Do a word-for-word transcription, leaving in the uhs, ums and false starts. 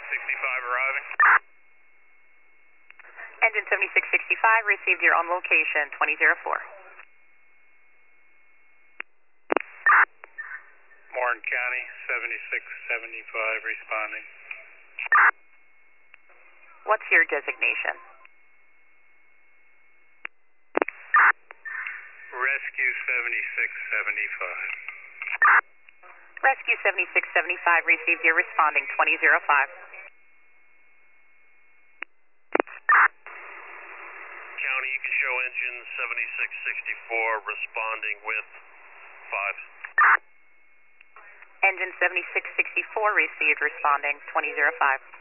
sixty-five arriving. Engine seventy-six sixty-five, received your on location, twenty oh four. Warren County, seventy-six seventy-five, responding. What's your designation? Rescue seventy-six seventy-five. Rescue seventy-six seventy-five, received your responding, twenty oh five. County, you can show engine seventy-six sixty-four responding with five. Engine seventy-six sixty-four, received responding, twenty oh five.